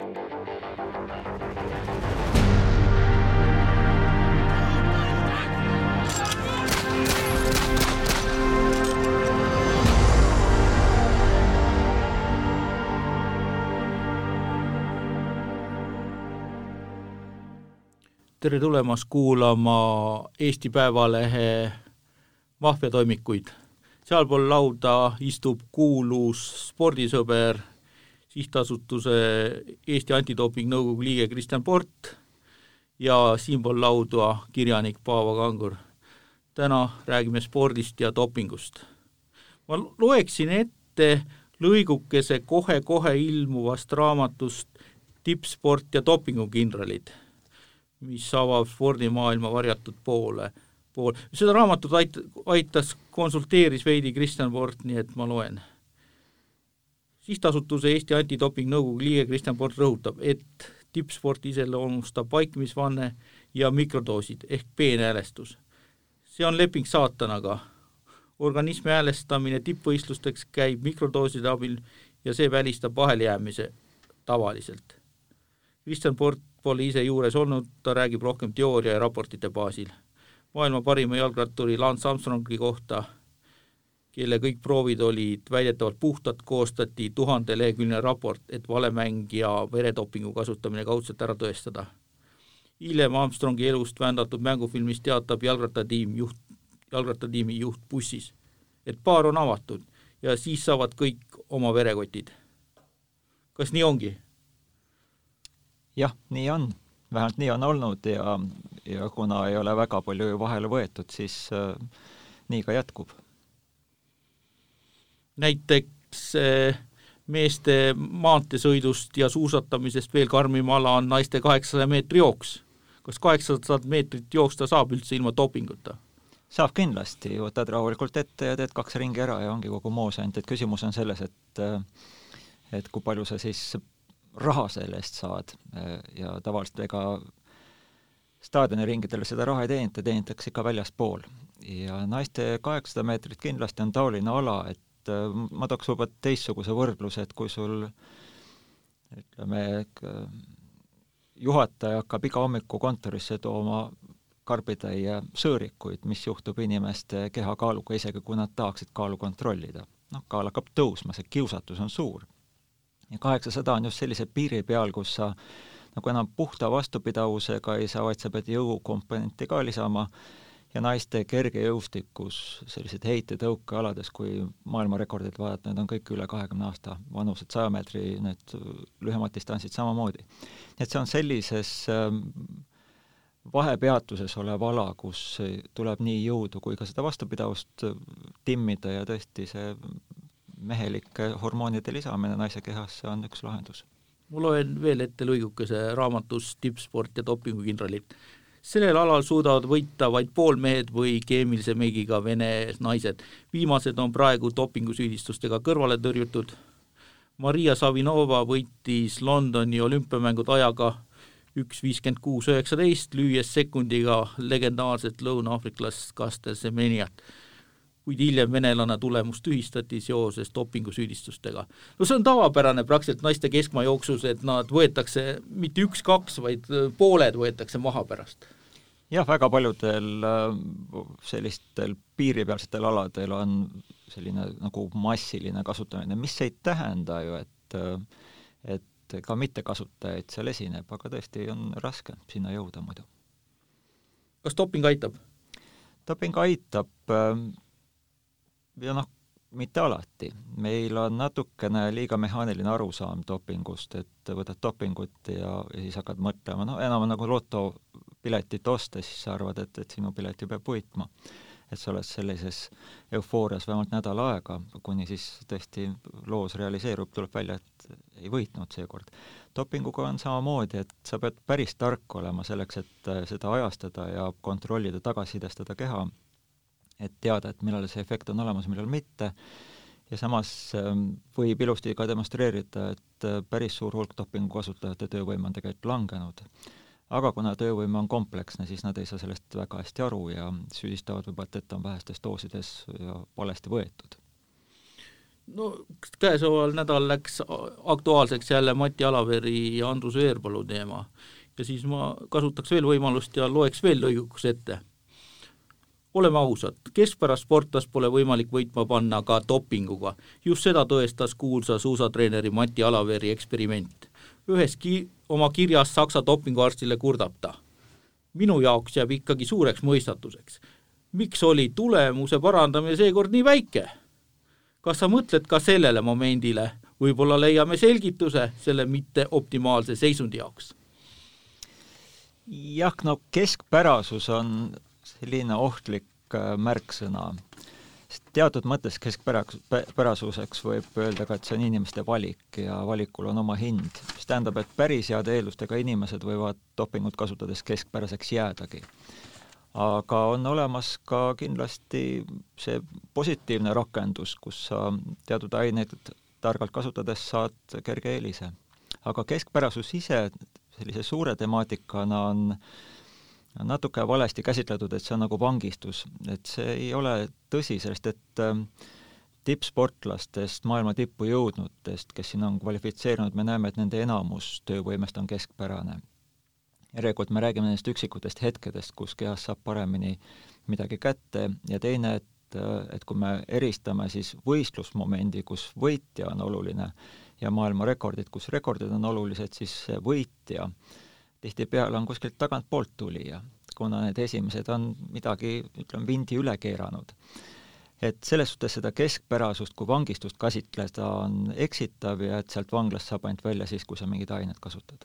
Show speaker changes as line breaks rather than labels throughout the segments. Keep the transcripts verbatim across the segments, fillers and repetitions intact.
Tere tulemast kuulama Eesti Päevalehe maffiatoimikuid. Sealpool lauda istub kuulus spordisõber, sihtasutuse Eesti Antidoping nõukogu liige Kristjan Port ja siinpool lauda kirjanik Paavo Kangur. Täna räägime spordist ja dopingust. Ma loeksin ette lõigukese kohe-kohe ilmuvast raamatust Tippsport ja dopingukindralid, mis avab spordimaailma varjatud poole. Pool. Seda raamatut ait, aitas, konsulteeris veidi Kristjan Port, nii et ma loen. Sihtasutuse Eesti Antidoping nõukogu liige Kristjan Port rõhutab, et tippsport iseloomustab vaikimisvanne ja mikrodoosid ehk peenhäälestus. See on leping saatanaga. Organismi häälestamine tippvõistlusteks käib mikrodooside abil ja see välistab vaheljäämise tavaliselt. Kristjan Port pole ise juures olnud, ta räägib rohkem teooria ja raportite baasil. Maailma parima jalgratturi Lance Armstrongi kohta, kelle kõik proovid olid väidetavalt puhtad, koostati tuhande leheküljeline raport, et valemäng ja veredopingu kasutamine kaudselt ära tõestada. Hiljem Armstrongi elust vändatud mängufilmis teatab jalgrattatiim juht, jalgrattatiimi juht bussis, et paar on avatud ja siis saavad kõik oma verekotid. Kas nii ongi?
Jah, nii on. Vähemalt nii on olnud ja, ja kuna ei ole väga palju vahele võetud, siis äh, nii ka jätkub.
Näiteks äh, meeste maanteesõidust ja suusatamisest veel karmim ala on naiste kaheksasada meetri jooks. Kas kaheksasada meetrit jooksta saab üldse ilma dopinguta?
Saab kindlasti. Võtad rahulikult ette ja teed kaks ringi ära ja ongi kogu moos ainult. Et küsimus on selles, et, et kui palju sa siis raha selle eest saad ja tavaliselt ega staadioni ringidele seda raha ei teenita, teenitakse ikka väljaspool. Ja naiste kaheksasada meetrit kindlasti on taoline ala, et ma tooks juba teistsuguse võrdluse, et kui sul ütleme, juhataja hakkab iga hommiku kontorisse tooma karbitäie sõõrikuid, mis juhtub inimeste kehakaaluga, isegi kui nad tahaksid kaalu kontrollida. No, kaal hakkab tõusma, see kiusatus on suur. Ja kaheksasada on just sellise piiri peal, kus sa nagu enam puhta vastupidavusega ei saa, vaid sa pead jõukomponenti ka lisama ja naiste kerge jõustikus sellised heite tõukealades, kui maailmarekordid vaadata, need on kõik üle kahekümne aasta vanused, saja meetri, need lühemad distantsid samamoodi. Nii et see on sellises vahepeatuses olev ala, kus tuleb nii jõudu kui ka seda vastupidavust timmida ja tõesti see mehelike hormoonide lisamine naise kehasse on üks lahendus.
Mul loen veel ette lõigukese raamatus Tippsport ja dopingukindralid. Sellel alal suudavad võita vaid poolmehed või keemilise meigiga vene naised. Viimased on praegu dopingusüüdistustega kõrvale tõrjutud. Maria Savinova võitis Londoni olümpiamängud ajaga üks viiskümmend kuus üheksateist, lüües sekundiga legendaarset lõuna-aafriklast Caster Semeniat, kuid hiljem venelane tulemus tühistati seoses dopingusüüdistustega. No see on tavapärane praktiliselt naiste keskmaa jooksus, et nad võetakse mitte üks-kaks, vaid pooled võetakse maha pärast.
Jah, väga paljudel sellistel piiripealsetel aladel on selline nagu massiline kasutamine, mis ei tähenda ju, et, et ka mitte kasutajaid seal esineb, aga tõesti on raske sinna jõuda muidu.
Kas doping aitab?
Doping aitab ja noh, mitte alati. Meil on natukene liiga mehaaniline arusaam dopingust, et võtad dopingut ja, ja siis hakkad mõtlema, no enam nagu lotopiletit osta, siis sa arvad, et, et sinu pilet ju peab võitma. Et sa oled sellises eufoorias vähemalt nädal aega, kuni siis tõesti loos realiseerub, tuleb välja, et ei võitnud seekord. Dopinguga on samamoodi, et sa pead päris tark olema selleks, et seda ajastada ja kontrollida, tagasisidestada keha, et teada, et millal see efekt on olemas, millal mitte. Ja samas võib ilusti ka demonstreerida, et päris suur hulk dopingu kasutajate töövõime on tegelikult langenud. Aga kuna töövõime on kompleksne, siis nad ei saa sellest väga hästi aru ja süüdistavad võib-olla, et on vähestes doosides ja valesti võetud.
no käesoleval nädal läks aktuaalseks jälle Mati Alaveri ja Andrus Veerpalu teema ja siis ma kasutaks veel võimalust ja loeks veel lõiguks ette. Oleme ausad, keskpärast sportlast pole võimalik võitma panna ka dopinguga. Just seda tõestas kuulsa suusatreeneri Mati Alaveri eksperiment. Ühes ki- oma kirjas Saksa dopinguarstile kurdab ta. Minu jaoks jääb ikkagi suureks mõistatuseks. Miks oli tulemuse parandamine seekord nii väike? Kas sa mõtled ka sellele momendile? Võib-olla leiame selgituse selle mitte optimaalse seisundi jaoks.
Jah, no keskpärasus on selline ohtlik märksõna. Teatud mõttes keskpärasuseks võib öelda ka, et see on inimeste valik ja valikul on oma hind. See tähendab, et päris heade eeldustega inimesed võivad dopingut kasutades keskpäraseks jäädagi. Aga on olemas ka kindlasti see positiivne rakendus, kus sa teatud aineid targalt kasutades saad kerge eelise. Aga keskpärasus ise sellise suure temaatikana on natuke valesti käsitletud, et see on nagu vangistus. Et see ei ole tõsi, sest et tippsportlastest, maailma tippu jõudnutest, kes siin on kvalifitseerunud, me näeme, et nende enamus töövõimest on keskpärane. Järelikult me räägime nendest üksikutest hetkedest, kus kehas saab paremini midagi kätte ja teine, et, et kui me eristame siis võistlusmomendi, kus võitja on oluline ja maailma rekordid, kus rekordid on olulised, siis võitja tihtipeale on kuskilt tagant poolt tulija, kuna need esimesed on midagi, ütleme, vindi üle keeranud. Et selles suhtes seda keskpärasust kui vangistust käsitleda on eksitav ja et sealt vanglast saab ainult välja siis, kui sa mingid ained kasutad.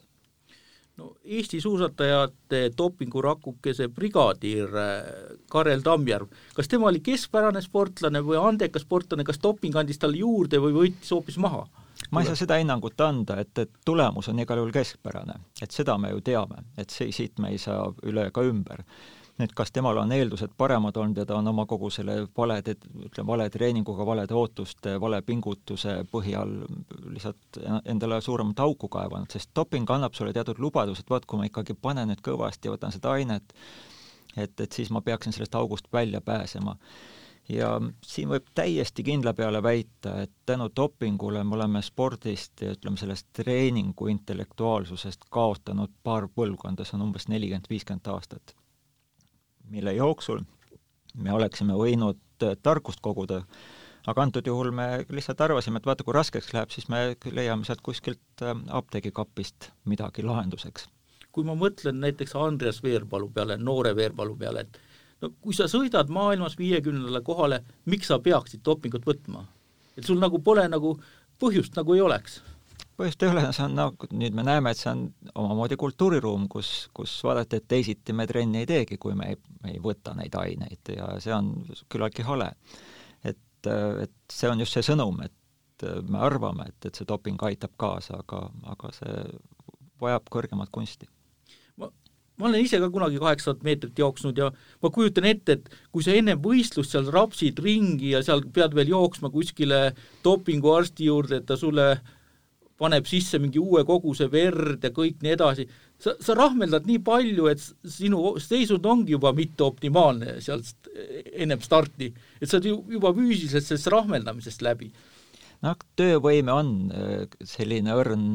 No, Eesti suusatajate dopingurakukese brigaadir Karel Tammjärv, kas tema oli keskpärane sportlane või andekas sportlane, kas doping andis talle juurde või võitis hoopis maha?
Ma ei saa seda hinnangut anda, et, et tulemus on igal juhul keskpärane, et seda me ju teame, et see, siit me ei saa üle ega ümber. Nüüd, kas temal on eeldused paremad olnud ja ta on oma kogu selle vale, ütleme, vale treeninguga, valede ootuste, vale pingutuse põhjal lihtsalt endale suuremat auku kaevanud, sest doping annab sulle teatud lubadus, et vaat, kui ma ikkagi panen nüüd kõvasti ja võtan seda ainet, et, et siis ma peaksin sellest august välja pääsema. Ja siin võib täiesti kindla peale väita, et tänu dopingule me oleme spordist ja ütleme sellest treeningu intellektuaalsusest kaotanud paar põlvkonda, see on umbes nelikümmend viiskümmend aastat, mille jooksul me oleksime võinud tarkust koguda, aga antud juhul me lihtsalt arvasime, et vaata, kui raskeks läheb, siis me leiame sealt kuskilt apteegikapist midagi lahenduseks.
Kui ma mõtlen näiteks Andreas Veerpalu peale, noore Veerpalu peale, et no kui sa sõidad maailmas viiekümnendale kohale, miks sa peaksid dopingut võtma? Et sul nagu pole nagu põhjust nagu ei oleks.
Põhjust ei ole, see on nagu, nüüd me näeme, et see on omamoodi kultuuriruum, kus, kus vaadata, et teisiti me trenni ei teegi, kui me ei, me ei võta neid aineid ja see on küllaltki hale. Et, et see on just see sõnum, et me arvame, et, et see doping aitab kaasa, aga, aga see vajab kõrgemat kunsti.
Ma olen ise ka kunagi kaheksasada meetrit jooksnud ja ma kujutan ette, et kui sa enne võistlust seal rapsid ringi ja seal pead veel jooksma kuskile dopinguarsti juurde, et ta sulle paneb sisse mingi uue koguse verd ja kõik nii edasi, sa, sa rahmeldad nii palju, et sinu seisund ongi juba mitte optimaalne sealt ennem starti, et sa juba füüsiliselt sellest rahmeldamisest läbi.
No, töövõime on selline õrn,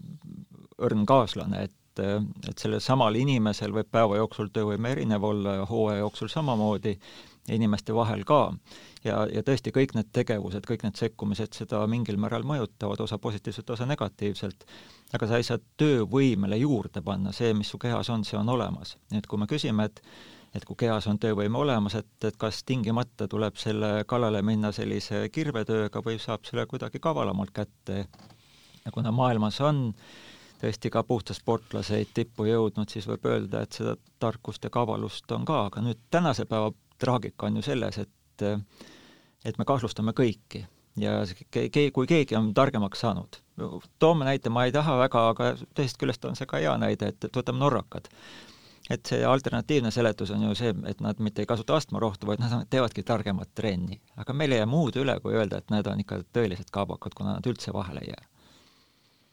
õrn kaaslane, et et sellel samal inimesel võib päeva jooksul töövõime erinev olla ja hooaja jooksul samamoodi ja inimeste vahel ka. Ja, ja tõesti kõik need tegevused, kõik need sekkumised seda mingil määral mõjutavad, osa positiivselt, osa negatiivselt, aga sa ei saa töövõimele juurde panna, see, mis su kehas on, see on olemas. Nii et kui me küsime, et, et kui kehas on töövõime olemas, et, et kas tingimata tuleb selle kallale minna sellise kirvetööga või saab selle kuidagi kavalamalt kätte ja kuna maailmas on tõesti ka puhta sportlaseid tippu jõudnud, siis võib öelda, et seda tarkust ja kavalust on ka, aga nüüd tänase päeva traagika on ju selles, et, et me kahtlustame kõiki ja ke, ke, kui keegi on targemaks saanud. Toome näite, ma ei taha väga, aga teisest küljest on see ka hea näide, et, et võtame norrakad. Et see alternatiivne seletus on ju see, et nad mitte ei kasuta astmarohtu, vaid nad teevadki targemat trenni. Aga meil ei jää muud üle, kui öelda, et need on ikka tõelised kaabakad, kuna nad üldse vahele ei jää.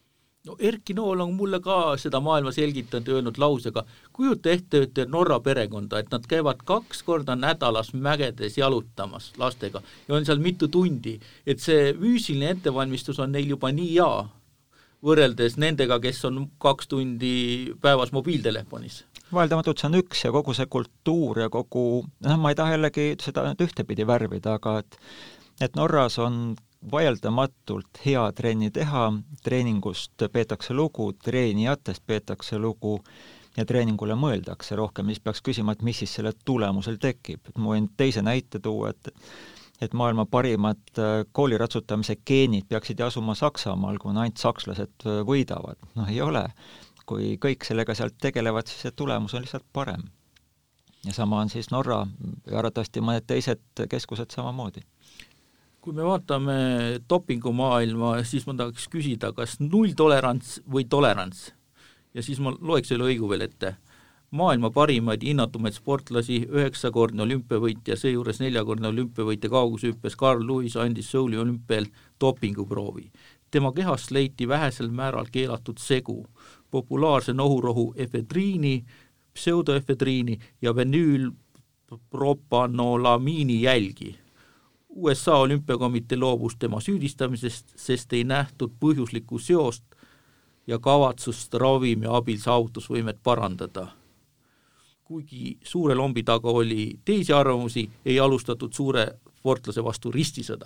no Erki Nool on mulle ka seda maailma selgitanud ja öelnud lausega, kujuta ette ühte Norra perekonda, et nad käivad kaks korda nädalas mägedes jalutamas lastega ja on seal mitu tundi, et see füüsiline ettevalmistus on neil juba nii hea, võrreldes nendega, kes on kaks tundi päevas mobiiltelefonis.
Vaeldamatult see on üks ja kogu see kultuur ja kogu, noh, ma ei taha jällegi seda ühtepidi värvida, aga et, et Norras on vaieldamatult hea trenni teha, treeningust peetakse lugu, treenijatest peetakse lugu ja treeningule mõeldakse rohkem, siis peaks küsima, et mis siis selle tulemusel tekib. Ma võin teise näite tuua, et, et maailma parimad kooliratsutamise geenid peaksid asuma Saksamaal, kui ainult sakslased võidavad. Noh, ei ole. Kui kõik sellega sealt tegelevad, siis see tulemus on lihtsalt parem. Ja sama on siis Norra ja arvatavasti mõned teised keskused samamoodi.
Kui me vaatame dopingumaailma, siis ma tahaks küsida, kas nulltolerants või tolerants. Ja siis ma loeks selle õigu veel ette. Maailma parimaid hinnatumaid sportlasi, üheksakordne olümpiavõitja, seejuures neljakordne olümpiavõitja kaugusüppes Carl Lewis andis Souli olümpial dopinguproovi. Tema kehast leiti vähesel määral keelatud segu, populaarse nohurohu efedriini, pseudoefedriini ja venüülpropanolamiini jälgi. U S A olümpiakomitee loobus tema süüdistamisest, sest ei nähtud põhjuslikku seost ja kavatsust ravimi abil saavutusvõimet parandada. Kuigi suure lombi taga oli teisi arvamusi, ei alustatud suure sportlase vastu ristisõda.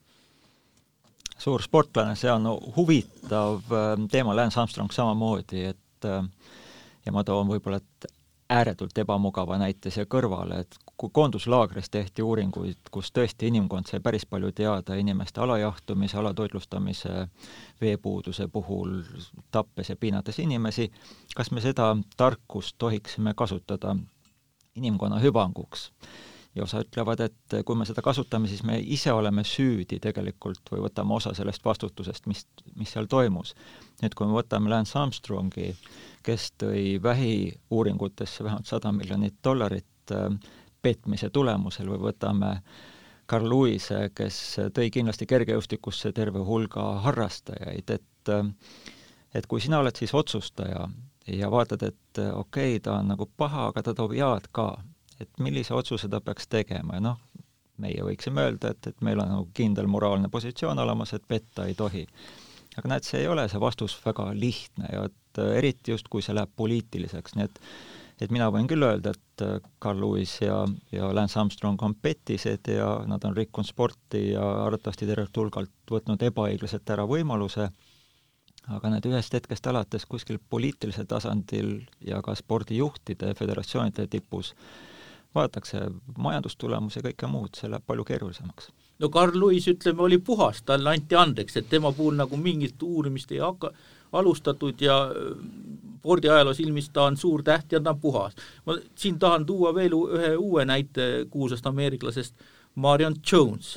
Suur sportlane, see on huvitav teema, Lance Armstrong samamoodi, et ja ma toon võib-olla ääretult ebamugava näite siia kõrvale, et kui koonduslaagris tehti uuringuid, kus tõesti inimkond sai päris palju teada inimeste alajahtumise, alatoitlustamise, veepuuduse puhul, tappes ja piinates inimesi, kas me seda tarkust tohiksime kasutada inimkonna hüvanguks? Ja osa ütlevad, et kui me seda kasutame, siis me ise oleme süüdi tegelikult või võtame osa sellest vastutusest, mis, mis seal toimus. Nüüd, kui me võtame Lance Armstrongi, kes tõi vähi uuringutesse vähemalt sada miljonit dollarit petmise tulemusel, või võtame Carl Lewise, kes tõi kindlasti kergejõustikusse terve hulga harrastajaid, et, et kui sina oled siis otsustaja ja vaatad, et okei, okay, ta on nagu paha, aga ta toob head ka, et millise otsuse ta peaks tegema ja noh, meie võiksime öelda, et, et meil on nagu kindel moraalne positsioon olemas, et petta ei tohi. Aga näed, see ei ole see vastus väga lihtne ja et eriti just, kui see läheb poliitiliseks, nii et et mina võin küll öelda, et Carl Lewis ja, ja Lance Armstrong on petised ja nad on rikkunud sporti ja arvatavasti tervelt hulgalt võtnud ebaõiglaselt ära võimaluse, aga need ühest hetkest alates kuskil poliitilisel tasandil ja ka spordijuhtide, föderatsioonide tipus vaadatakse majandustulemus ja kõike muud, see läheb palju keerulisemaks.
No Carl Lewis, ütleme, oli puhas, talle anti andeks, et tema puhul nagu mingit uurimist ei hakka alustatud ja spordiajaloos ilmis ta on suur täht ja ta on puhas. Ma siin tahan tuua veel ühe uue näite kuulsast ameeriklasest, Marion Jones.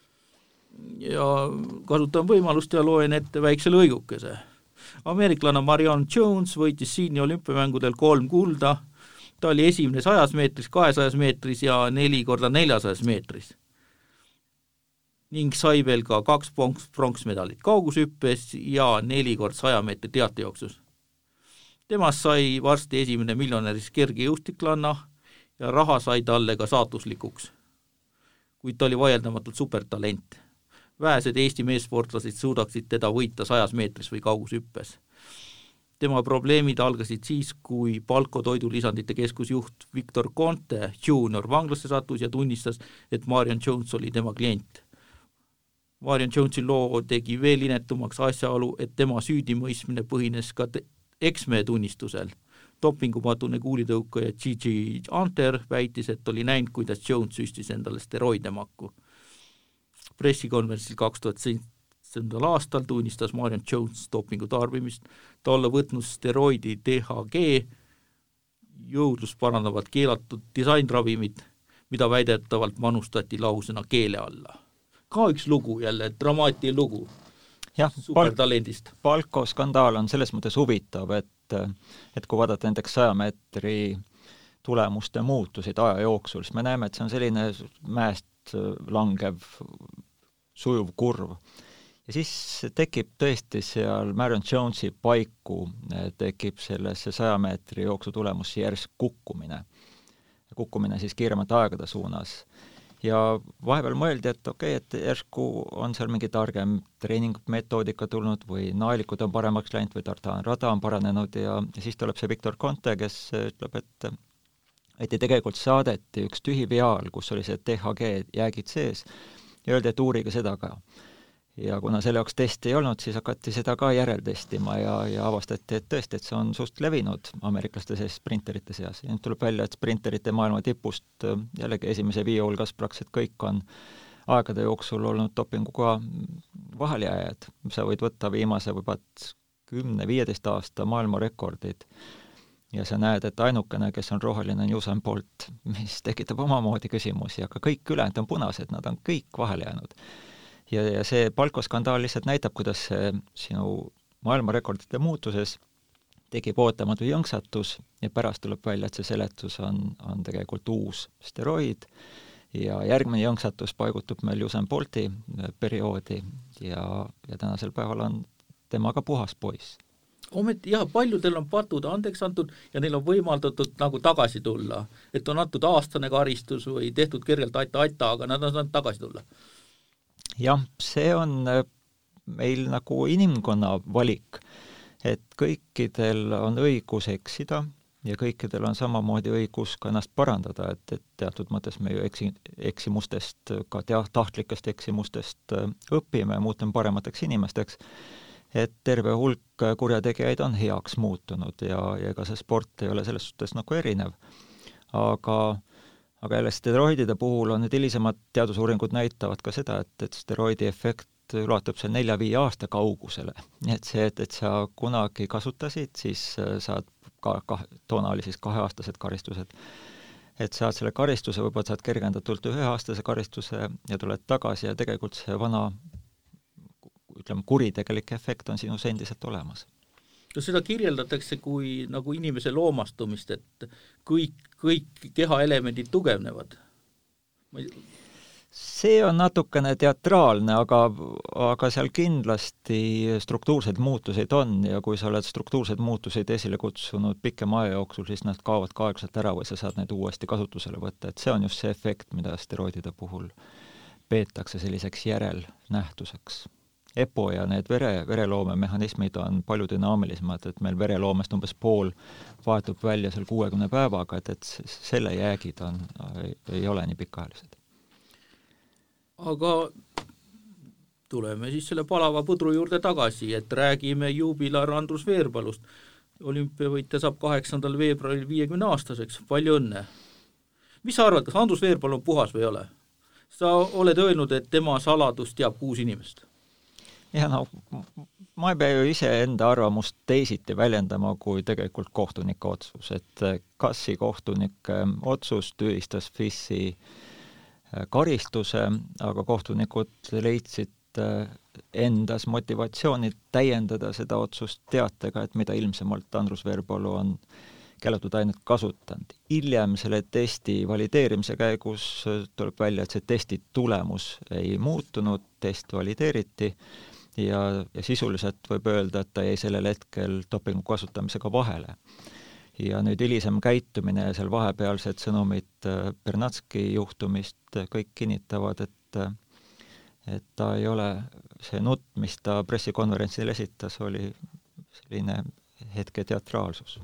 Ja kasutan võimalust ja loen ette väikse lõigukese. Ameeriklane Marion Jones võitis Sydney olümpiamängudel kolm kulda, ta oli esimene sajas meetris, kahesajas meetris ja neli korda neljasajas meetris. Ning sai veel ka kaks pronksmedalit kaugusüppes ja neli kord saja meetri teatejooksus. Temast sai varsti esimene miljonäris kergejõustiklanna ja raha sai talle ka saatuslikuks. Kuid ta oli vaieldamatult supertalent. Vähesed Eesti meessportlased suudaksid teda võita sajas meetris või kaugusüppes. Tema probleemid algasid siis, kui Palko toidulisandite keskusjuht Victor Conte junior vanglasse sattus ja tunnistas, et Marion Jones oli tema klient. Marion Jonesi loo tegi veel inetumaks asjaolu, et tema süüdimõistmine põhines ka eksmehe tunnistusel. Dopingumatune kuulitõukaja Gigi Hunter väitis, et oli näinud, kuidas Jones süstis endale steroide makku. Pressikonverentsil kaks tuhat seitse aastal tunnistas Marion Jones dopingu tarbimist, ta olla võtnud steroidi D H G, jõudlust parandavad keelatud disainravimid, mida väidetavalt manustati lausena keele alla. Ka üks lugu jälle, dramaatiline lugu
jah,
supertalendist.
Palko skandaal on selles mõttes huvitav, et, et kui vaadata näiteks saja meetri tulemuste muutusid aja jooksul, siis me näeme, et see on selline mäest langev sujuv kurv. ja siis tekib tõesti seal Marion Jonesi paiku, tekib sellesse saja meetri jooksu tulemusse järsk kukkumine. Kukkumine siis kiiremate aegade suunas. Ja vahepeal mõeldi, et okei, okay, et järsku on seal mingi targem treeningmetoodika tulnud või naelikud on paremaks läinud või tartaan rada on paranenud ja, ja siis tuleb see Victor Conte, kes ütleb, et et tegelikult saadeti üks tühi viaal, kus oli see T H G jäägid sees ja öeldi, et uurige seda ka. Ja kuna selle jaoks testi ei olnud, siis hakati seda ka järeltestima ja, ja avastati, et tõesti, et see on suht levinud ameeriklaste sees sprinterite seas. Ja nüüd tuleb välja, et sprinterite maailma tipust jällegi esimese viie hulgas praktiliselt kõik on aegade jooksul olnud dopinguga vaheljääjad. Sa võid võtta viimase võib-olla kümne viieteist aasta maailmarekordid ja sa näed, et ainukene, kes on roheline, on Usain Bolt, mis tekitab omamoodi küsimusi, aga kõik ülejäänud on punased, nad on kõik vahele jäänud. Ja, ja see palkoskandaal lihtsalt näitab, kuidas see sinu maailmarekordite muutuses tekib ootamatu jõnksatus ja pärast tuleb välja, et see seletus on, on tegelikult uus steroid ja järgmine jõnksatus paigutub meil Usain Bolti perioodi ja, ja tänasel päeval on temaga puhas poiss.
Ometi jah, paljudel on patud andeks antud ja neil on võimaldatud nagu tagasi tulla, et on antud aastane karistus või tehtud kergelt aita-aita, aga nad on saanud tagasi tulla.
Jah, see on meil nagu inimkonna valik, et kõikidel on õigus eksida ja kõikidel on samamoodi õigus ka ennast parandada, et, et teatud mõttes me ju eksi, eksimustest, ka tahtlikest eksimustest õpime, muutame paremateks inimesteks, et terve hulk kurjategijaid on heaks muutunud ja, ja ega see sport ei ole selles suhtes nagu erinev. Aga Aga jälle steroidide puhul on need hilisemad teadusuuringud näitavad ka seda, et, et steroidi efekt ulatub seal nelja-viie aasta kaugusele. Nii et see, et, et sa kunagi kasutasid, siis saad ka, ka, toona oli siis kaheaastased karistused. Et saad selle karistuse, võib-olla saad kergendatult üheaastase karistuse ja tuled tagasi ja tegelikult see vana, ütleme, kuritegelik efekt on sinus endiselt olemas.
No seda kirjeldatakse kui nagu inimese loomastumist, et kõik, kõik kehaelemendid tugevnevad. Ma ei...
See on natukene teatraalne, aga, aga seal kindlasti struktuursed muutuseid on ja kui sa oled struktuursed muutuseid esile kutsunud pikema aja jooksul, siis nad kaovad ka aeglaselt ära või sa saad need uuesti kasutusele võtta. Et see on just see efekt, mida steroidide puhul peetakse selliseks järelnähtuseks. E P O ja need vere, vereloomemehhanismid on palju dünaamilisemad, et meil vereloomest umbes pool vahetub välja seal kuuekümne päevaga, et, et selle jäägid on, ei, ei ole nii pikaajalised.
Aga tuleme siis selle palava põdru juurde tagasi, et räägime juubilar Andrus Veerpalust. Olümpiavõitja saab kaheksandal veebruaril viiekümne aastaseks. Palju õnne! Mis sa arvad, kas Andrus Veerpalu on puhas või ei ole? Sa oled öelnud, et tema saladus teab kuus inimest.
Ja no, ma ei pea ju ise enda arvamust teisiti väljendama kui tegelikult kohtunike otsus, et Kassi kohtunike otsus tühistas F I S-i karistuse, aga kohtunikud leidsid endas motivatsiooni täiendada seda otsust teatega, et mida ilmsemalt Andrus Veerpalu on keelatud ainet kasutanud. Hiljem selle testi valideerimise käigus tuleb välja, et see testi tulemus ei muutunud, test valideeriti ja, ja sisuliselt võib öelda, et ta jäi sellel hetkel dopingu kasutamisega vahele. Ja nüüd hilisem käitumine ja seal vahepealsed sõnumid Bernatski juhtumist kõik kinnitavad, et, et ta ei ole, see nutt, mis ta pressikonverentsil esitas, oli selline hetke teatraalsus.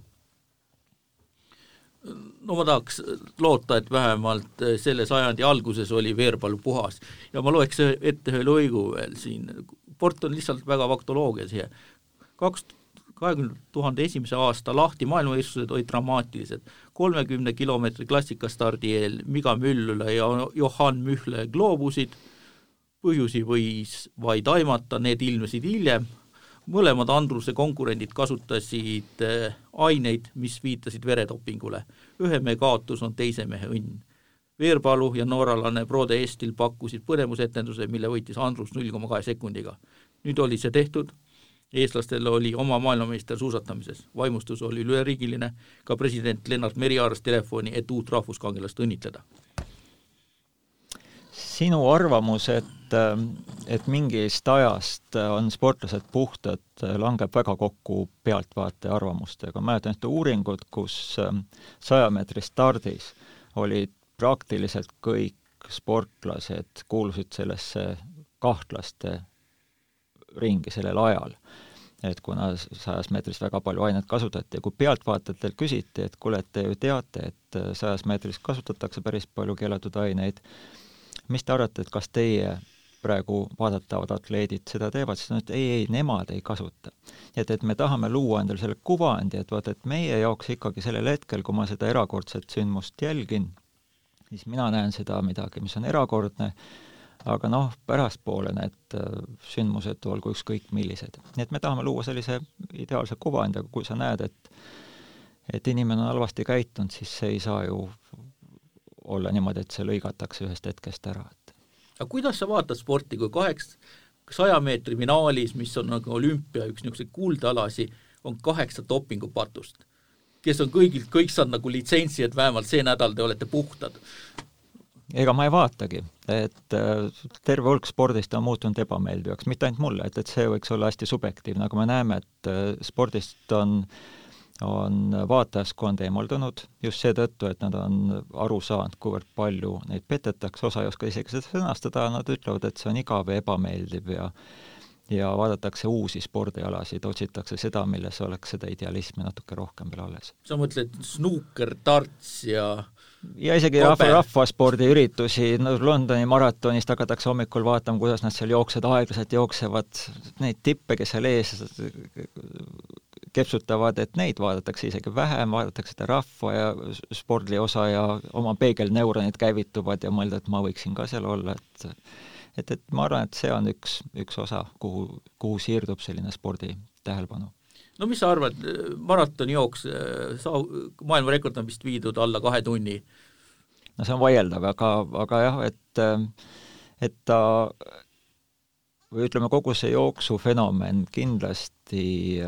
No ma tahaks loota, et vähemalt selle sajandi alguses oli Veerpalu puhas ja ma loeks ette ühe lõigu veel siin. Port on lihtsalt väga faktoloogia siia. kakskümmend tuhande esimese aasta lahti maailmavõistlused olid dramaatilised. kolmekümne kilomeetri klassikastardi eel Miga Müllüla ja Johan Mühle gloobusid. Põhjusi võis vaid aimata, need ilmnesid hiljem. Mõlemad Andruse konkurendid kasutasid aineid, mis viitasid veredopingule. Ühe mehe kaotus on teise mehe õnn. Veerpalu ja nooralane Brode Estil pakkusid põnevusetenduse, mille võitis Andrus null koma kahe sekundiga. Nüüd oli see tehtud. Eestlastel oli oma maailmameister suusatamises. Vaimustus oli üleriigiline. Ka president Lennart Meri haaras telefoni, et uut rahvuskangelast õnnitleda.
sinu arvamus, et, et mingist ajast on sportlased puhtad, langeb väga kokku pealtvaataja arvamustega. Mäletan, et uuringud, kus saja meetri stardis olid praktiliselt kõik sportlased, kuulusid sellesse kahtlaste ringi sellel ajal. Et kuna sajas meetris väga palju ainet kasutati ja kui pealtvaatajatel küsiti, et kuule, et te ju teate, et sajas meetris kasutatakse päris palju keelatud aineid, mis te arvate, et kas teie praegu vaadatavad atleedid seda teevad, siis on, et ei, ei, nemad ei kasuta. Et, et me tahame luua endale selle kuvandi, et vaata, et meie jaoks ikkagi sellel hetkel, kui ma seda erakordset sündmust jälgin, siis mina näen seda midagi, mis on erakordne, aga noh, pärastpoole need sündmused olgu ükskõik millised. Nii et me tahame luua sellise ideaalse kuvandi, aga kui sa näed, et, et inimene on halvasti käitunud, siis see ei saa ju olla niimoodi, et see lõigatakse ühest hetkest ära.
Aga kuidas sa vaatad sporti, kui kaheks saja meetri finaalis, mis on nagu olümpia üks niisuguse kuldalasi, on kaheksa dopingupatust, kes on kõigilt, kõik saanud nagu litsentsi, et vähemalt see nädal te olete puhtad?
Ega ma ei vaatagi, et terve hulk spordist on muutunud ebameeldivaks, mitte ainult mulle, et, et see võiks olla hästi subjektiivne, aga me näeme, et spordist on on vaatajaskond eemaldunud just seetõttu, et nad on aru saanud, kuivõrd palju neid petetakse, osa ei oska isegi seda sõnastada, nad ütlevad, et see on igav ja ebameeldiv ja ja vaadatakse uusi spordialasid, otsitakse seda, milles oleks seda idealismi natuke rohkem veel alles.
Sa mõtled snooker, tarts ja
ja isegi rahva, rahvaspordiüritusi, no Londoni maratonist hakatakse hommikul vaatama, kuidas nad seal jooksevad, aeglaselt jooksevad, neid tippe, kes seal ees kepsutavad, et neid vaadatakse isegi vähem, vaadatakse seda rahva ja spordi osa ja oma peegelneuronid käivituvad ja mõelda, et ma võiksin ka seal olla, et et, et ma arvan, et see on üks, üks osa, kuhu, kuhu siirdub selline spordi tähelepanu.
No mis sa arvad, maratoni jooks, maailmarekord on vist viidud alla kahe tunni?
No see on vaieldav, aga, aga jah, et, et ta või ütleme, kogu see jooksufenomen kindlasti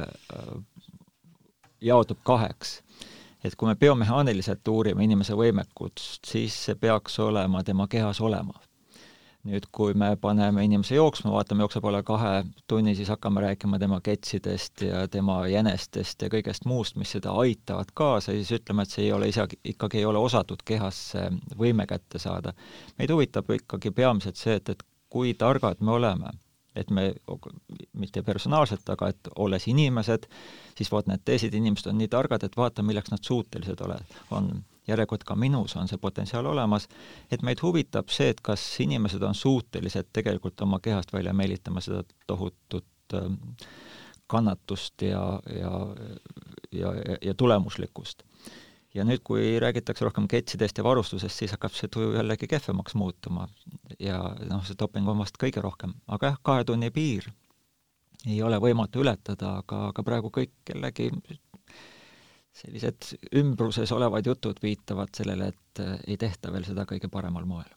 jaotub kaheks. Et kui me biomehaaniliselt uurime inimese võimekust, siis see peaks olema tema kehas olema. Nüüd, kui me paneme inimese jooksma, vaatame jookse poole kahe tunni, siis hakkame rääkima tema ketsidest ja tema jänestest ja kõigest muust, mis seda aitavad kaasa, ja siis ütleme, et see ei ole isegi, ikkagi ei ole osatud kehasse võime kätte saada. Meid huvitab ikkagi peamiselt see, et, et kui targad me oleme, et me, mitte personaalselt, aga et olles inimesed, siis vaat need teised inimesed on nii targad, et vaata, milleks nad suutelised ole, on. Järjekord ka minus on see potentsiaal olemas, et meid huvitab see, et kas inimesed on suutelised tegelikult oma kehast välja meelitama seda tohutut kannatust ja, ja, ja, ja tulemuslikkust. Ja nüüd, kui räägitakse rohkem ketsidest ja varustusest, siis hakkab see tuju jällegi kehvemaks muutuma ja noh, see doping on vast kõige rohkem. Aga jah, kahe tunni piir ei ole võimatu ületada, aga, aga praegu kõik jällegi sellised ümbruses olevad jutud viitavad sellele, et ei tehta veel seda kõige paremal moel.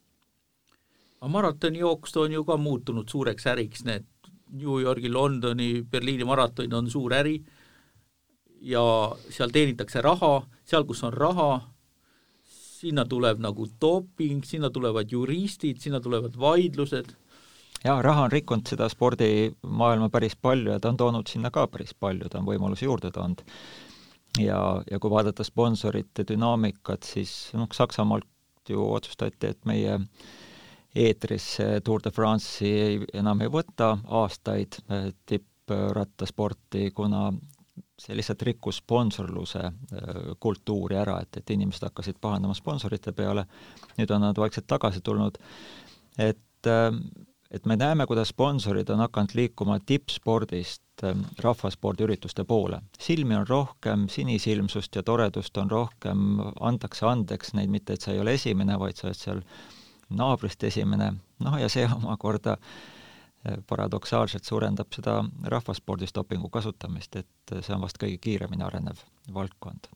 Maratoni jooks on ju ka muutunud suureks äriks, need New Yorgi, Londoni, Berliini maratonid on suur äri ja seal teenitakse raha, seal kus on raha, sinna tuleb nagu doping, sinna tulevad juristid, sinna tulevad vaidlused.
Ja, raha on rikkunud seda spordimaailma päris palju ja ta on toonud sinna ka päris palju, ta on võimalusi juurde toonud. Ja, ja kui vaadata sponsorite dünaamikat, siis noh, Saksamaalt ju otsustati, et meie eetris Tour de France'i enam ei võta aastaid tipprattasporti, kuna see lihtsalt rikkus sponsorluse kultuuri ära, et, et inimesed hakkasid pahandama sponsorite peale. Nüüd on nad vaikselt tagasi tulnud, et, et me näeme, kuidas sponsorid on hakanud liikuma tippspordist rahvaspordiürituste poole. Silmi on rohkem, sinisilmsust ja toredust on rohkem, antakse andeks neid, mitte et sa ei ole esimene, vaid sa oled seal naabrist esimene. Noh, ja see omakorda paradoksaalselt suurendab seda rahvaspordist dopingu kasutamist, et see on vast kõige kiiremini arenev valdkond.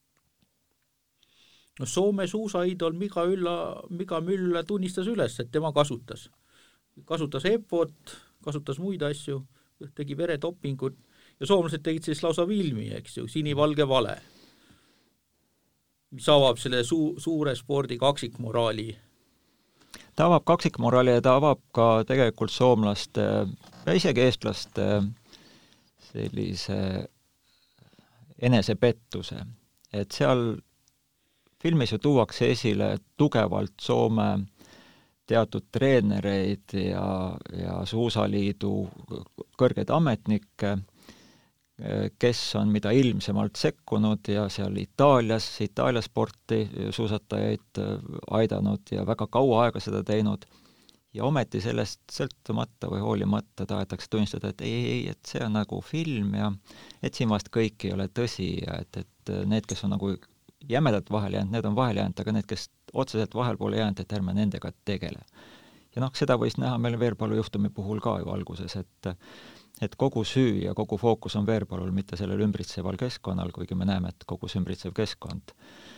No Soome suusaidol Mika, Ülla, Mika Mülla tunnistas üles, et tema kasutas. Kasutas EPO-t, kasutas muid asju, tegi veretopingut ja soomlased tegid siis lausa filmi, eks ju, sinivalge vale, mis avab selle su- suure spordi kaksikmoraali.
ta avab kaksikmoraali ja ta avab ka tegelikult soomlaste ja isegi eestlaste sellise enesepettuse. Et seal filmis ju tuuakse esile tugevalt Soome teatud treenereid ja, ja Suusaliidu kõrgeid ametnikke, kes on mida ilmsemalt sekkunud ja seal Itaalias, Itaalia sporti suusatajaid aidanud ja väga kaua aega seda teinud. Ja ometi sellest sõltumata või hoolimata tahetakse tunnistada, et ei, ei, et see on nagu film ja et siin vast kõik ei ole tõsi ja et, et need, kes on nagu jämedalt vahel jäänud, need on vahel jäänud, aga need, kes otseselt vahel poole jäänud, et ärme nendega tegele. Ja noh, seda võis näha meil Veerpalu juhtumi puhul ka ju alguses, et et kogu süü ja kogu fookus on Veerpalul, mitte sellel ümbritseval keskkonnal, kuigi me näeme, et kogu see ümbritsev keskkond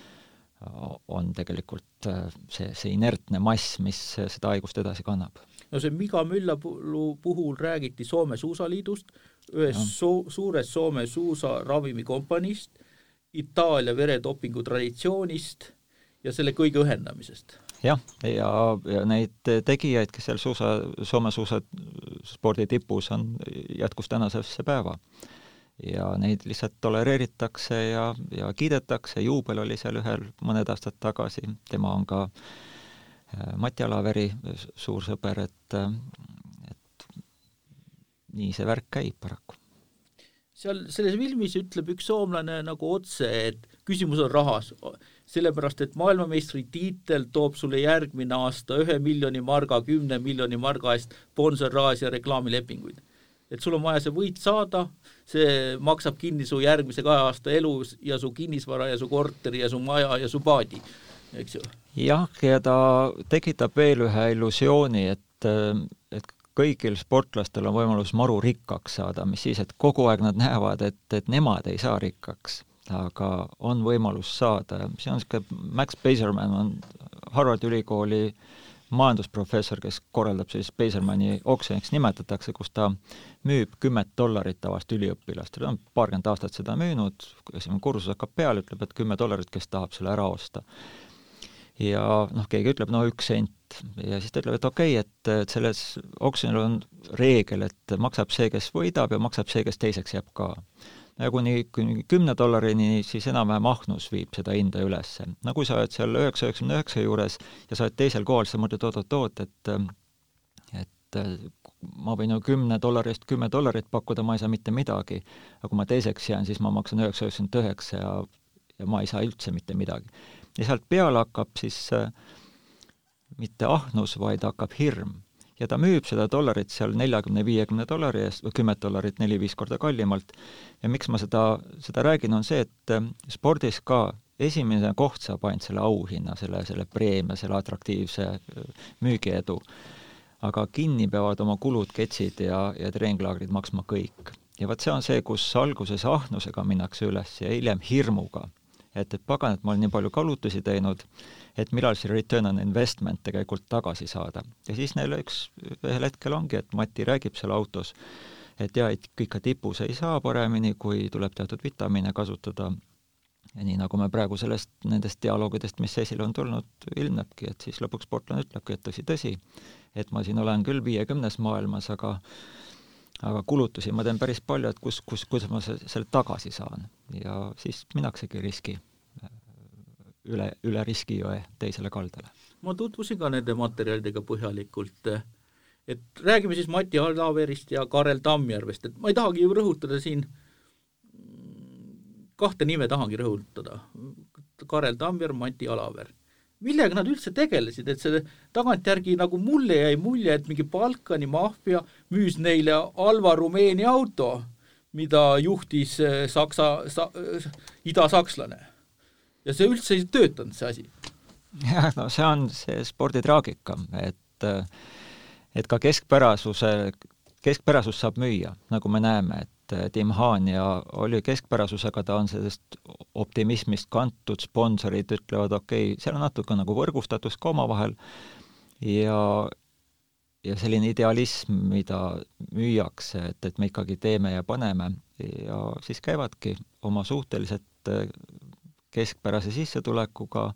on tegelikult see, see inertne mass, mis seda haigust edasi kannab.
No see Miga Müllalu puhul räägiti Soome Suusaliidust, ühes so- suures Soome suusaravimikompaniist, Itaalia veredopingu traditsioonist ja selle kõige ühendamisest.
Jah, ja, ja neid tegijaid, kes seal suusa, Soome suusaspordi tipus on, jätkus tänasesse päeva. Ja neid lihtsalt tolereeritakse ja, ja kiidetakse, juubel oli seal ühel mõned aastad tagasi, tema on ka Mati Alaveri suur sõber, et, et nii see värk käib paraku.
Seal selles filmis ütleb üks soomlane nagu otse, et küsimus on rahas, sellepärast, et maailmameistri tiitel toob sulle järgmine aasta ühe miljoni marga, kümne miljoni marga eest sponsorraas ja reklaamilepinguid. Et sul on vaja see võit saada, see maksab kinni su järgmise kahe aasta elu ja su kinnisvara ja su korteri ja su maja ja su paadi, eks ju?
Jah, ja ta tekitab veel ühe illusiooni, et, et kõigil sportlastel on võimalus maru rikkaks saada, mis siis, et kogu aeg nad näevad, et, et nemad ei saa rikkaks, aga on võimalus saada. See on siuke Max Beiserman, on Harvard ülikooli majandusprofessor, kes korraldab siis Beisermani oksjoniks nimetatakse, kus ta müüb kümmet dollarit tavast üliõpilastele. On paarkümmend aastat seda müünud, esimene kursus hakkab peale, ütleb, et kümme dollarit, kes tahab selle ära osta. Ja noh, keegi ütleb, no üks sent. Ja siis ta ütleb, et okei, okay, et, et selles oksjonil on reegel, et maksab see, kes võidab ja maksab see, kes teiseks jääb ka. Ja kuni, kuni kümne dollarini siis enam-vähem ahnus viib seda hinda ülesse. No kui sa oled seal üheksa üheksakümne üheksa juures ja sa oled teisel kohal, sa mõtled oot-oot-oot, et, et ma võin ju kümne dollarist kümme dollarit pakkuda, ma ei saa mitte midagi. Aga kui ma teiseks jään, siis ma maksan üheksa üheksakümmend üheksa ja, ja ma ei saa üldse mitte midagi. Ja sealt peale hakkab siis äh, mitte ahnus, vaid hakkab hirm. Ja ta müüb seda dollarit seal neljakümne viiekümne dollari eest, või kümme dollarit neli-viis korda kallimalt. Ja miks ma seda, seda räägin, on see, et äh, spordis ka esimene koht saab ainult selle auhinna, selle, selle preemia, selle atraktiivse äh, müügiedu. Aga kinni peavad oma kulud, ketsid ja, ja treeninglaagrid maksma kõik. Ja vaat see on see, kus alguses ahnusega minnakse üles ja hiljem hirmuga. Et, et pagan, et ma olen nii palju kulutusi teinud, et millal see return on investment tegelikult tagasi saada. Ja siis neil üks ühel hetkel ongi, et Mati räägib seal autos, et jah, et kõik tipus ei saa paremini, kui tuleb teatud vitamiine kasutada. Ja nii nagu me praegu sellest, nendest dialoogidest, mis esile on tulnud, ilmnebki, et siis lõpuks sportlane ütlebki, et tõsi, tõsi, et ma siin olen küll viiekümnes maailmas, aga aga kulutusi ma teen päris palju, et kus, kus, kus ma selle tagasi saan. Ja siis minaksegi riski üle, üle riskijoe teisele kaldale.
Ma tutvusin ka nende materjalidega põhjalikult. Et räägime siis Mati Alaverist ja Karel Tammjärvest. Et ma ei tahagi ju rõhutada siin, kahte nime tahangi rõhutada. Karel Tammjärv, Mati Alaver. Millega nad üldse tegelesid, et see tagantjärgi nagu mulle jäi mulje, et mingi Balkani maffia müüs neile Alva Rumeenia auto, mida juhtis Saksa, sa, ida-sakslane. Ja see üldse ei töötanud, see asi.
Jah, no see on see sporditraagika, et, et ka keskpärasuse, keskpärasus saab müüa, nagu me näeme, et Tim Haanja oli keskpärasusega, ta on sellest optimismist kantud, sponsorid ütlevad, okei, okay, seal on natuke nagu võrgustatus ka omavahel ja, ja selline idealism, mida müüakse, et, et me ikkagi teeme ja paneme ja siis käivadki oma suhteliselt keskpärase sissetulekuga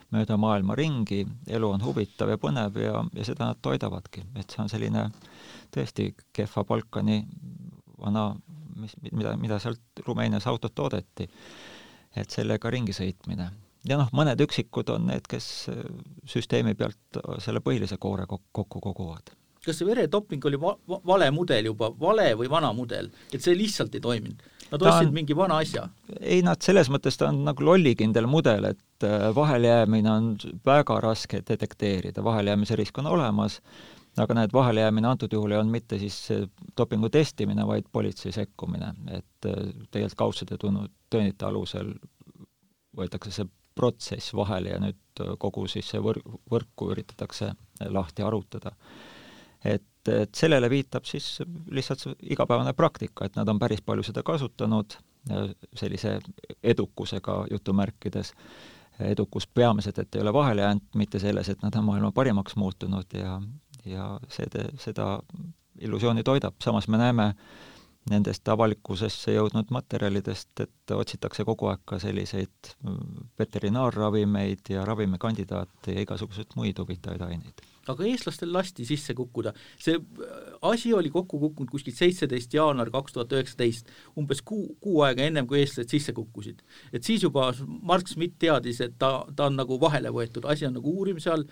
mööda maailma ringi, elu on huvitav ja põnev ja, ja seda nad toidavadki. Et see on selline tõesti kehva Balkani vana, mis, mida, mida sealt Rumeenias autot toodeti, et sellega ringi sõitmine. Ja noh, mõned üksikud on need, kes süsteemi pealt selle põhilise koore kokku koguvad.
Kas see veretoping oli va vale mudel juba, vale või vana mudel, et see lihtsalt ei toiminud? Nad ostsid mingi vana asja?
Ei, nad selles mõttes ta on nagu lollikindel mudel, et vaheljäämine on väga raske detekteerida, vaheljäämise risk on olemas, aga näed, vaheljäämine antud juhul ei on mitte siis dopingu testimine, vaid politsei sekkumine, et tegelikult kaudsete tõendite alusel võetakse see protsess vahele ja nüüd kogu siis see võr võrku üritatakse lahti arutada. Et, et sellele viitab siis lihtsalt igapäevane praktika, et nad on päris palju seda kasutanud sellise edukusega jutumärkides. Edukus peamiselt, et ei ole vahele jäänud, mitte selles, et nad on maailma parimaks muutunud ja, ja see, seda illusiooni toidab. Samas me näeme nendest avalikkusesse jõudnud materjalidest, et otsitakse kogu aeg ka selliseid veterinaarravimeid ja ravimikandidaate ja igasuguseid muid huvitavaid aineid.
Aga eestlastel lasti sisse kukkuda. See asi oli kokku kukkunud kuskil seitseteist jaanuar kaks tuhat üheksateist, umbes kuu, kuu aega ennem, kui eestlased sisse kukkusid. Et siis juba Mark Schmidt teadis, et ta, ta on nagu vahele võetud, asi on nagu uurimise all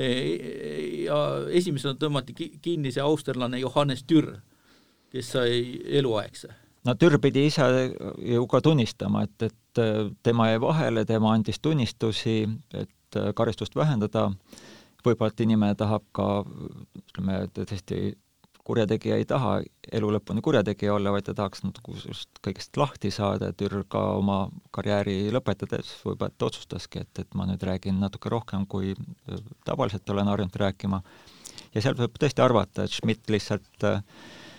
ja esimesena tõmmati kinni see austerlane Johannes Türr, kes sai eluaegse.
No Türr pidi ise ju ka tunnistama, et, et tema jäi vahele, tema andis tunnistusi, et karistust vähendada. Võib-olla, et inimene tahab ka, ütleme, tõesti kurjategija ei taha elu lõpuni kurjategija olla, vaid ta tahaks kõigest lahti saada, et Türr ka oma karjääri lõpetades võib-olla, et otsustaski, et, et ma nüüd räägin natuke rohkem, kui tavaliselt olen harjunud rääkima. Ja seal võib tõesti arvata, et Schmidt lihtsalt äh,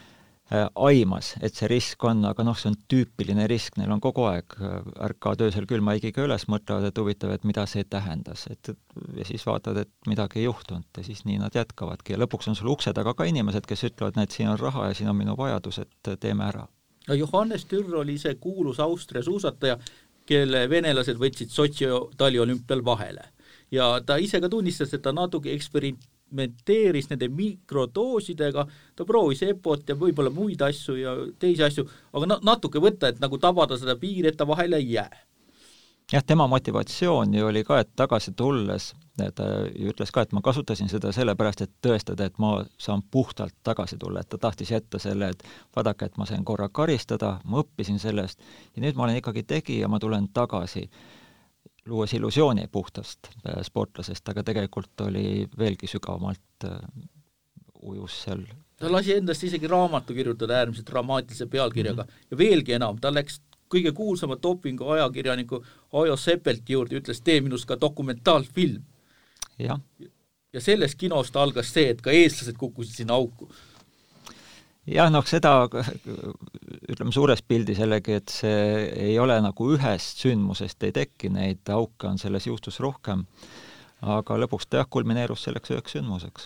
aimas, et see risk on, aga noh, see on tüüpiline risk, neil on kogu aeg ärkavad öösel külma igiga üles, mõtlevad, et huvitav, et mida see tähendas, et ja siis vaatavad, et midagi ei juhtunud ja siis nii nad jätkavadki ja lõpuks on sul ukse taga ka inimesed, kes ütlevad, et siin on raha ja siin on minu vajadus, et teeme ära.
No Johannes Türr oli see kuulus Austria suusataja, kelle venelased võtsid Sotši taliolümpial vahele ja ta ise ka tunnistas, et ta natuke eksperiment menteeris nende mikrodoosidega, ta proovis epot ja võib-olla muid asju ja teisi asju, aga natuke võtta, et nagu tabada seda piiri, et ta vahele ei jää.
Jah, tema motivatsioon ju oli ka, et tagasi tulles, ta ütles ka, et ma kasutasin seda sellepärast, et tõestada, et ma saan puhtalt tagasi tulla, et ta tahtis jätta selle, et vaadake, et ma sain korra karistada, ma õppisin sellest ja nüüd ma olen ikkagi tegi ja ma tulen tagasi luues illusiooni puhtast sportlasest, aga tegelikult oli veelgi sügavamalt ujus seal.
Ta lasi endast isegi raamatu kirjutada äärmiselt dramaatilise pealkirjaga mm-hmm. ja veelgi enam, ta läks kõige kuulsama dopingu ajakirjaniku Ajo Seppelti juurde, ütles, tee minust ka dokumentaalfilm.
Ja.
ja sellest kinost algas see, et ka eestlased kukkusid sinna auku.
Jah, noh, seda ütleme suures pildi sellegi, et see ei ole nagu ühest sündmusest ei tekki, neid auke on selles juhtus rohkem, aga lõpuks ta jah kulmineerus selleks üheks sündmuseks.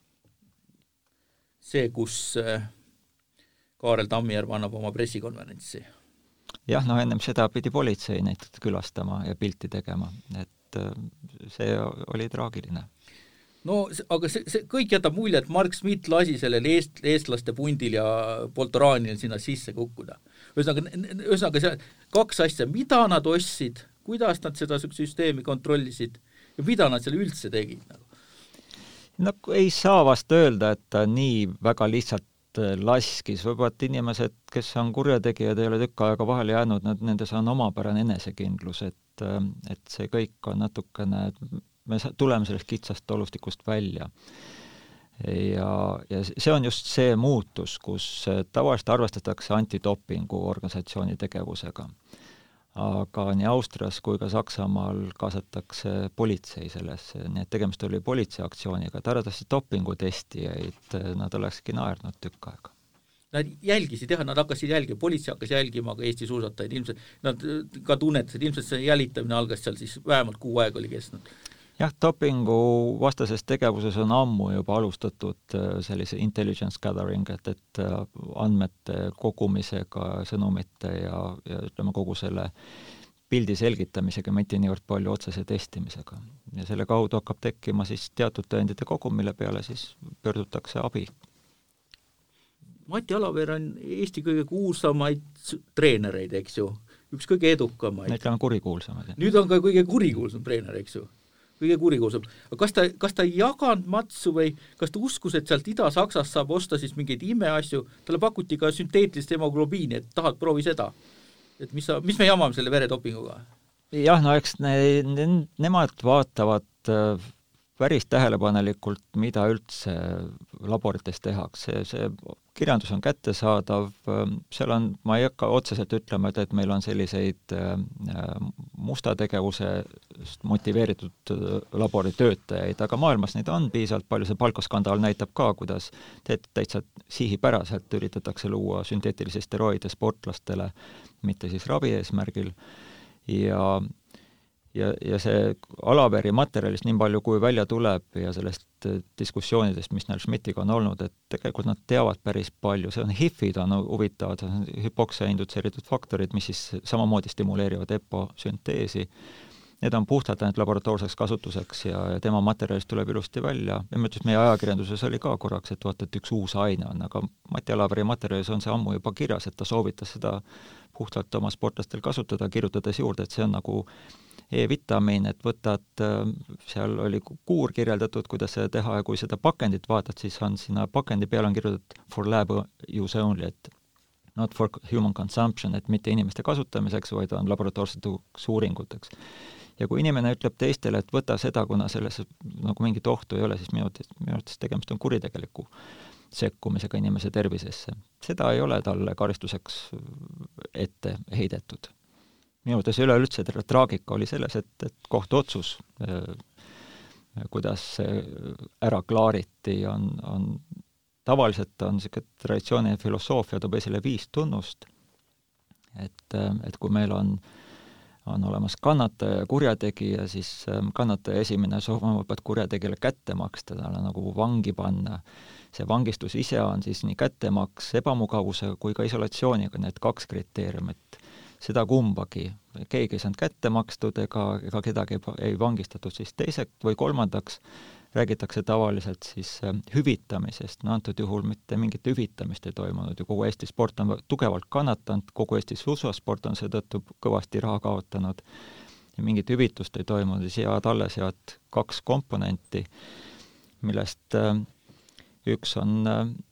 See, kus Kaarel Tammijärv annab oma pressikonverentsi.
Jah, no ennem seda pidi politsei neid külastama ja pilti tegema, et see oli traagiline.
No, aga see, see kõik jätab mulje, et Mark Schmidt lasi sellel eest, eestlaste pundil ja Poltoraanil sinna sisse kukkuda. Ühesõnaga, ühesõnaga see kaks asja, mida nad ostsid, kuidas nad seda süsteemi kontrollisid ja mida nad selle üldse tegid?
No ei saa vast öelda, et ta nii väga lihtsalt laskis. Võib-olla, et inimesed, kes on kurjategijad, ei ole tükk aega vahele jäänud, nad, nendes on omapärane enesekindlus, et, et see kõik on natukene me tuleme sellest kitsast olustikust välja. Ja, ja see on just see muutus, kus tavaliselt arvestatakse antidopingu organisatsiooni tegevusega. Aga nii Austrias kui ka Saksamaal kaasatakse politsei sellesse, nii et tegemist oli politseiaktsiooniga, et arvatavasti dopingutestijaid nad olekski naernud tükk aega.
Nad jälgisid, jah, nad hakkasid jälgima, politsei hakkas jälgima ka Eesti suusatajaid, ilmselt nad ka tunnetasid, ilmselt see jälitamine algas seal siis vähemalt kuu aega oli kestnud.
Jah, dopingu vastases tegevuses on ammu juba alustatud sellise intelligence gathering, et, et andmete kogumisega, sõnumite ja, ja ütleme kogu selle pildi selgitamisega, mitte niivõrd palju otsese testimisega. Ja selle kaudu hakkab tekkima siis teatud tõendite kogum, mille peale siis pöördutakse abi.
Mati Alaver on Eesti kõige kuulsamaid treenereid, eks ju. Üks kõige edukamaid.
Need on kurikuulsamad.
Nüüd on ka kõige kurikuulsam treener, eks ju. Kõige kurikuulsam. Aga kas ta, kas ta ei jaganud matsu või kas ta uskus, et sealt Ida-Saksast saab osta siis mingeid imeasju? Talle pakuti ka sünteetilist hemoglobiini, et tahad proovi seda. Et mis, sa, mis me jamame selle veretopinguga?
Jah, no eks ne, ne, nemad vaatavad päris tähelepanelikult, mida üldse laborites tehakse. See kirjandus on kättesaadav, seal on, ma ei hakka otseselt ütlema, et meil on selliseid musta tegevusest motiveeritud laboritöötajaid, aga maailmas neid on piisavalt palju, see palkoskandaal näitab ka, kuidas täitsa sihipäraselt üritatakse luua sünteetilisi steroide sportlastele, mitte siis ravi eesmärgil, ja Ja, ja see Alaveri materjalist nii palju, kui välja tuleb ja sellest diskussioonidest, mis neil Schmidtiga on olnud, et tegelikult nad teavad päris palju, see on H I F-id on huvitavad, hüpoksia indutseeritud faktorid, mis siis samamoodi stimuleerivad eposünteesi. Need on puhtalt ainult laboratoorseks kasutuseks ja, ja tema materjalist tuleb ilusti välja. Ja mõttes meie ajakirjanduses oli ka korraks, et vaata, et üks uus aine on, aga Mati Alaveri materjalis on see ammu juba kirjas, et ta soovitas seda puhtalt oma sportlastel kasutada, kirjutades juurde, et see on nagu E-vitamiin, et võtad, seal oli kuur kirjeldatud, kuidas seda teha ja kui seda pakendit vaatad, siis on sinna pakendi peale on kirjutatud for lab use only, et not for human consumption, et mitte inimeste kasutamiseks, vaid on laboratoorseteks uuringuteks. Ja kui inimene ütleb teistele, et võta seda, kuna selles nagu mingit ohtu ei ole, siis minu arvates tegemist on kuritegeliku sekkumisega inimese tervisesse. Seda ei ole talle karistuseks ette heidetud. Minu arvates üleüldse traagika oli selles, et, et kohtu otsus, kuidas see ära klaariti, on, on tavaliselt on selline traditsiooni ja filosoofia toob esile viis tunnust, et, et kui meil on, on olemas kannataja ja kurjategija, siis kannataja esimene soov on võivad kurjategijale kätte maksta, talle nagu vangi panna. See vangistus ise on siis nii kättemaks ebamugavusega kui ka isolatsiooniga, need kaks kriteeriumit. Seda kumbagi, keegi ei saanud kätte makstud ega, ega kedagi ei vangistatud, siis teiseks või kolmandaks räägitakse tavaliselt siis hüvitamisest, no antud juhul mitte mingit hüvitamist ei toimunud ja kogu Eesti sport on tugevalt kannatanud, kogu Eesti suusasport on seetõttu kõvasti raha kaotanud ja mingit hüvitust ei toimunud ja sead alles sead kaks komponenti, millest üks on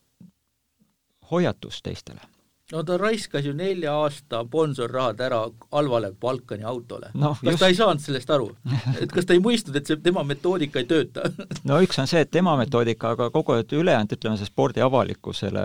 hoiatus teistele.
No ta raiskas ju nelja aasta sponsorrahad ära Alvale Balkani autole. No, kas just... ta ei saanud sellest aru? Et kas ta ei mõistnud, et see tema metoodika ei tööta?
No üks on see, et tema metoodika, aga kogu ülejäänud, ütleme see spordi avalikkusele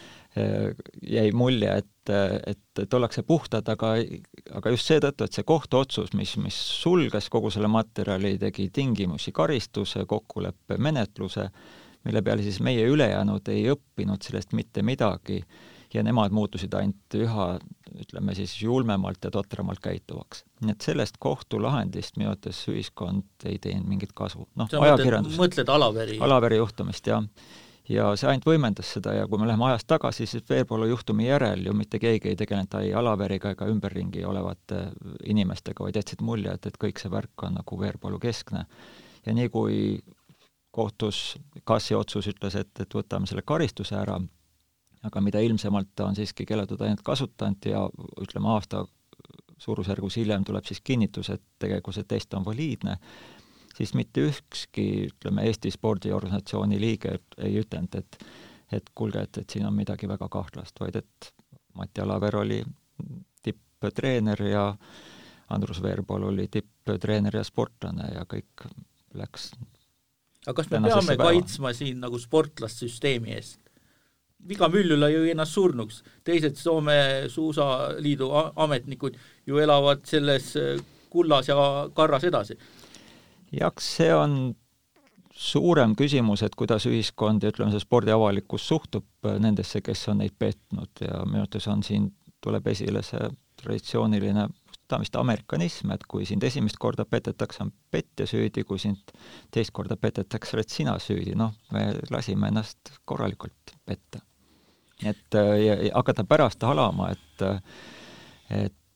jäi mulje, et, et, et ollakse puhtad, aga, aga just seetõttu, et see kohtuotsus, mis, mis sulges kogu selle materjali, tegi tingimusi karistuse, kokkuleppe, menetluse, mille peale siis meie ülejäänud ei õppinud sellest mitte midagi ja nemad muutusid ainult üha, ütleme siis, julmemalt ja totramalt käituvaks. Nii et sellest kohtulahendist minu arvates ühiskond ei teinud mingit kasu. No,
sa mõtled, mõtled Alaveri?
Alaveri juhtumist, jah. Ja see ainult võimendas seda ja kui me läheme ajast tagasi, siis Veerpalu juhtumi järel ju mitte keegi ei tegelenud ei Alaveriga ega ümberringi olevate inimestega, vaid jätsid mulje, et, et kõik see värk on nagu Veerpalu keskne. Ja nii kui kohtus Kassi otsus ütles, et, et võtame selle karistuse ära, aga mida ilmsemalt on siiski keelatud ainult kasutanud ja ütleme aasta suurusjärgus hiljem tuleb siis kinnitus, et tegelikult see test on valiidne, siis mitte ükski, ütleme, Eesti spordiorganisatsiooni liige ei ütelnud, et, et kuulge, et, et siin on midagi väga kahtlast, vaid et Mati Alaver oli tipptreener ja Andrus Veerpalu oli tipptreener ja sportlane ja kõik läks.
Aga kas me peame päeva? Kaitsma siin nagu sportlastsüsteemi eest? Viga Müllula ju ennast surnuks. Teised Soome suusaliidu ametnikud ju elavad selles kullas ja karras edasi.
Jaks, see on suurem küsimus, et kuidas ühiskond ja ütleme, see spordiavalikkus suhtub nendesse, kes on neid petnud ja minu arvates on siin, tuleb esile see traditsiooniline tamist amerikanism, et kui sind esimest korda petetakse, on petja süüdi, kui sind teist korda petetakse, oled sina süüdi. Noh, me lasime ennast korralikult petta. Et ja, ja hakata pärast halama, et, et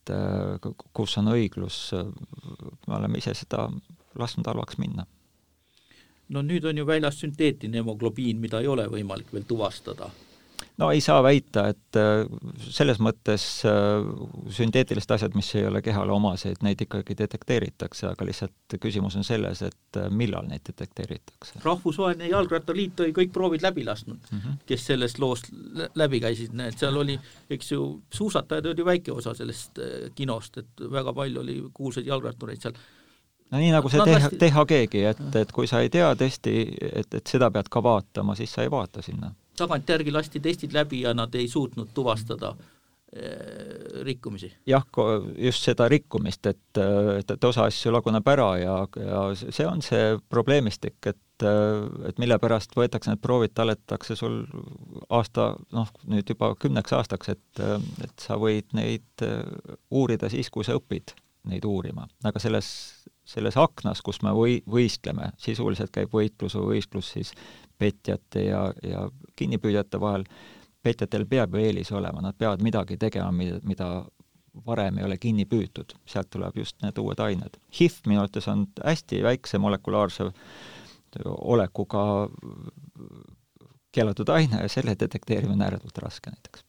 et kus on õiglus, me oleme ise seda lasknud halvaks minna.
No nüüd on ju väljas sünteetiline hemoglobiin, mida ei ole võimalik veel tuvastada.
No ei saa väita, et selles mõttes sünteetilised asjad, mis ei ole kehale omased, neid ikkagi detekteeritakse, aga lihtsalt küsimus on selles, et millal neid detekteeritakse.
Rahvusvaheline jalgrattaliit oli kõik proovid läbi lasknud, mm -hmm. kes sellest loost läbi käisid. Need, seal oli, eks ju, suusatajad oli väike osa sellest kinost, et väga palju oli kuulsaid jalgrattureid seal.
No nii nagu see T H G-gi, et, et kui sa ei tea testi, et, et seda pead ka vaatama, siis sa ei vaata sinna.
Tagantjärgi lasti testid läbi ja nad ei suutnud tuvastada eh, rikkumisi.
Jah, just seda rikkumist, et, et, et osa asju laguneb ära ja, ja see on see probleemistik, et, et mille pärast võetakse need proovid, taletatakse sul aasta, noh, nüüd juba kümneks aastaks, et, et sa võid neid uurida siis, kui sa õpid neid uurima. Aga selles, selles aknas, kus me või, võistleme, sisuliselt käib võitlus või võistlus siis petjate ja, ja kinnipüüjate vahel, petjatel peab ju eelis olema, nad peavad midagi tegema, mida, mida varem ei ole kinni püütud. Sealt tuleb just need uued ained. H I V minu arvates on hästi väikse molekulaarse olekuga keelatud aine ja selle detekteerimine ääretult raske näiteks.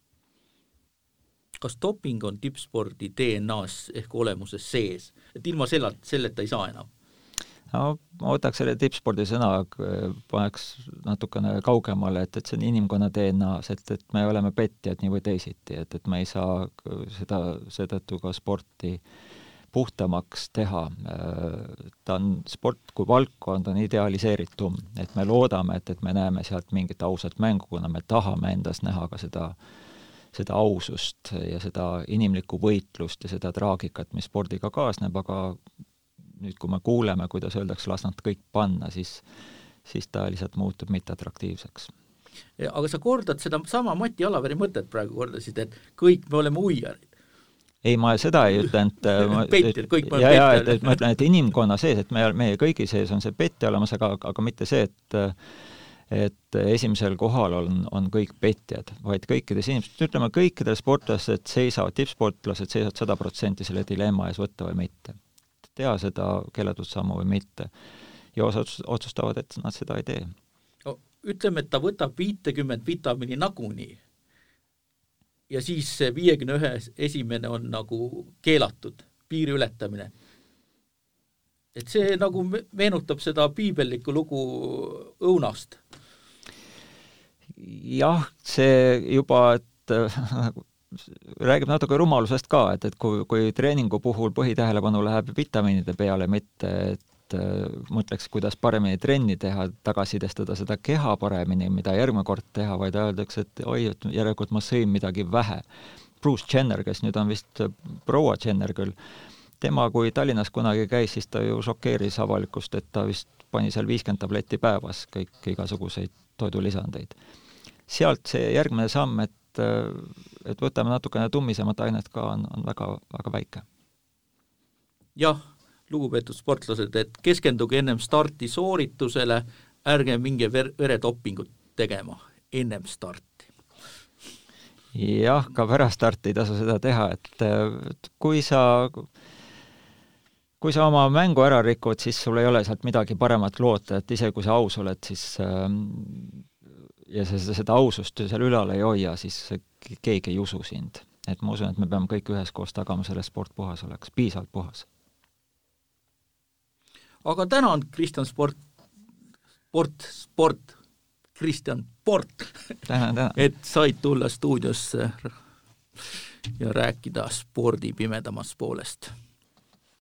Kas doping on tippspordi D N A-s ehk olemuses sees? Et ilma sellelt, selleta ei saa enam?
No, ma võtaks selle tippspordi sõna, paneks natukene kaugemale, et, et see on inimkonna D N A-s, et, et me oleme petjad nii või teisiti, et, et me ei saa seda, seetõttu ka sporti puhtamaks teha. Ta on sport kui valdkond on idealiseeritum, et me loodame, et, et me näeme sealt mingit ausat mängu, kuna me tahame endas näha ka seda seda ausust ja seda inimlikku võitlust ja seda traagikat, mis spordiga kaasneb, aga nüüd, kui me kuuleme, kuidas öeldakse, las nad kõik panna, siis, siis ta lihtsalt muutub mitteatraktiivseks.
Aga sa kordad seda sama Mati Alaveri mõtet praegu kordasid, et kõik me oleme uiarid.
Ei, ma seda ei ütle, et
petjad, kõik me
oleme petjad. Et, et ma ütlen, et inimkonna sees, et me, meie kõigi sees on see petja olemas, aga, aga mitte see, et et esimesel kohal on, on kõik petjad, vaid kõikides inimesed, ütleme kõikidel sportlased seisavad, tippsportlased seisavad sada protsenti selle dilemma ees võtta või mitte. Teha seda keelatud sammu või mitte. Ja osa otsustavad, et nad seda ei tee.
No, ütleme, et ta võtab viitekümmet vitamiini nagunii ja siis viiekümne ühe esimene on nagu keelatud, piiri ületamine. Et see nagu meenutab seda piibellikku lugu õunast.
Jah, see juba, et räägib natuke rumalusest ka, et, et kui, kui treeningu puhul põhitähelepanu läheb vitamiinide peale, mitte et mõtleks, kuidas paremini trenni teha, tagasidestada seda keha paremini, mida järgmine kord teha, vaid öeldakse, et oi, et järelikult ma sõin midagi vähe. Bruce Jenner, kes nüüd on vist proua Jenner küll, tema, kui Tallinnas kunagi käis, siis ta ju šokeeris avalikust, et ta vist pani seal viiskümmend tabletti päevas kõik igasuguseid toidulisandeid. Sealt see järgmine samm, et, et võtame natukene tummisemat ainet ka, on, on väga, väga väike.
Jah, lugupeetud sportlased, et keskenduge ennem starti sooritusele, ärge minge ver- veretopingut tegema ennem starti.
Jah, ka pärast starti ei tasu seda teha, et kui sa kui sa oma mängu ära rikud, siis sul ei ole sealt midagi paremat loota, et ise kui sa aus oled, siis ja sa seda ausust seal ülal ei hoia, siis keegi ei usu sind. Et ma usun, et me peame kõik üheskoos tagama selle sport puhas oleks, piisavalt puhas.
Aga tänan, Kristjan Sport, sport, sport, Kristjan Port,
tänan, tänan.
et said tulla stuudiosse ja rääkida spordi pimedamast poolest.